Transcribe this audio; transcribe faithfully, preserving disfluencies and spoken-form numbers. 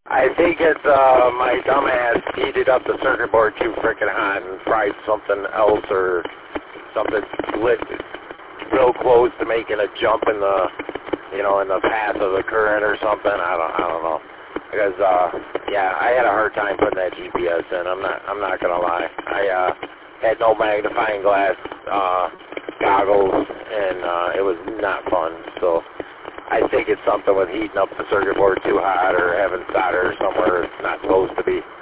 I think it's uh, my dumbass heated up the circuit board too freaking hot and fried something else or something lit real close to making a jump in the, you know, in the path of the current or something. I don't, I don't know. Because uh, yeah, I had a hard time putting that G P S in. I'm not, I'm not gonna lie. I uh, had no magnifying glass uh, goggles, and uh, it was not fun. So. I think it's something with heating up the circuit board too hot or having solder somewhere it's not supposed to be.